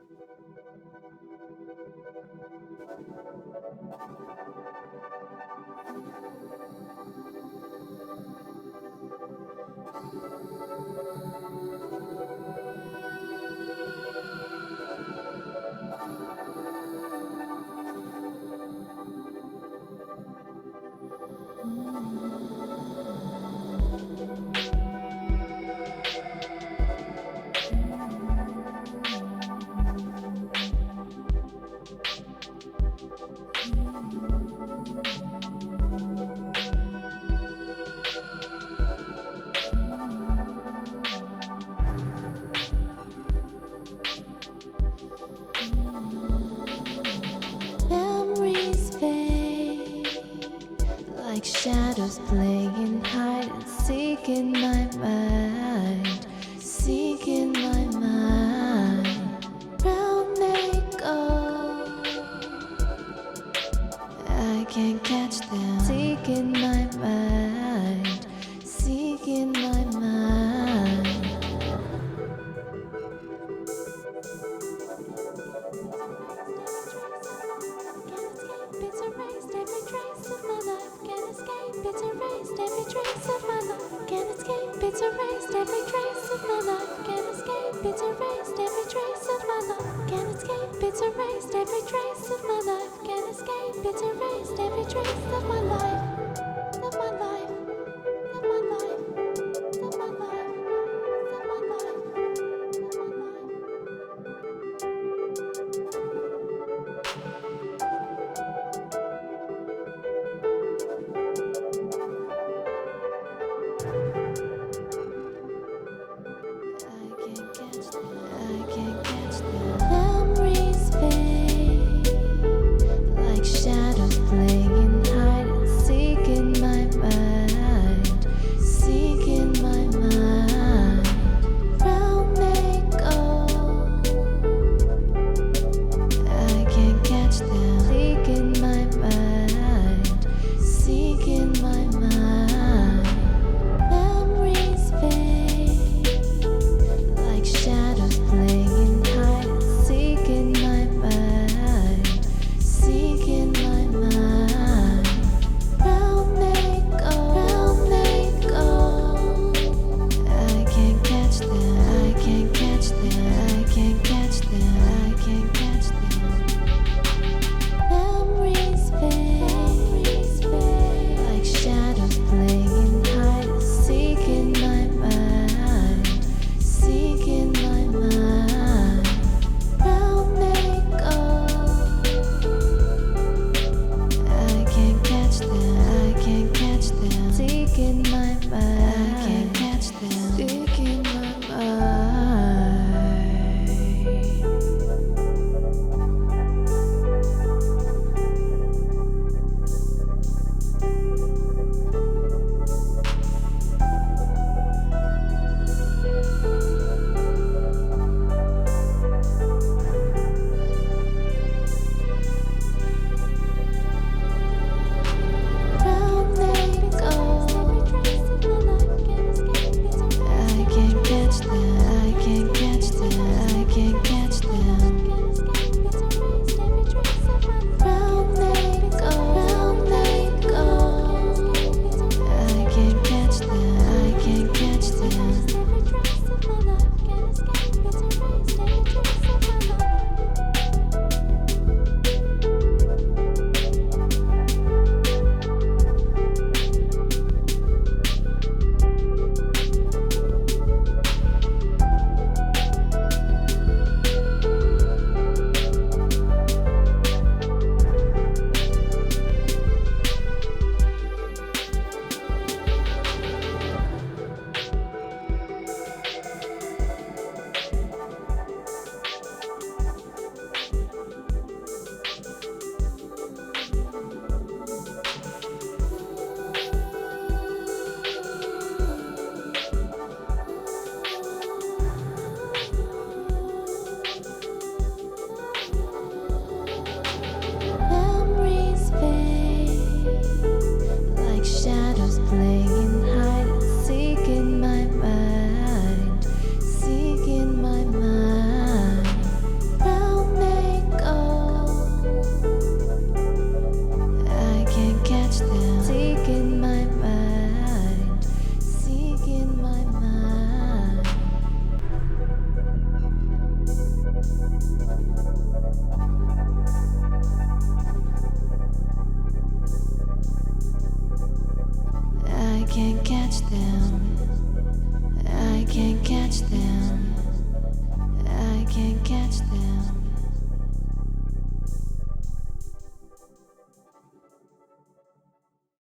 Memories fade like shadows playing hide and seek in my mind, seek in my mind. Round they go, I can't catch them. Seek in my mind, seek in my mind. It's erased every trace of my life. Can't escape. It's erased every trace of my life. Can't escape. It's erased every trace of my life. Can't escape. It's erased every trace of my life. Can't escape. It's erased every trace of my life. Can't escape. It's erased every trace of my life. Of my life. Of my life. Of my life. Of my life. Of my life. I can't catch them. Memories fade like shadows playing hide and seek. them.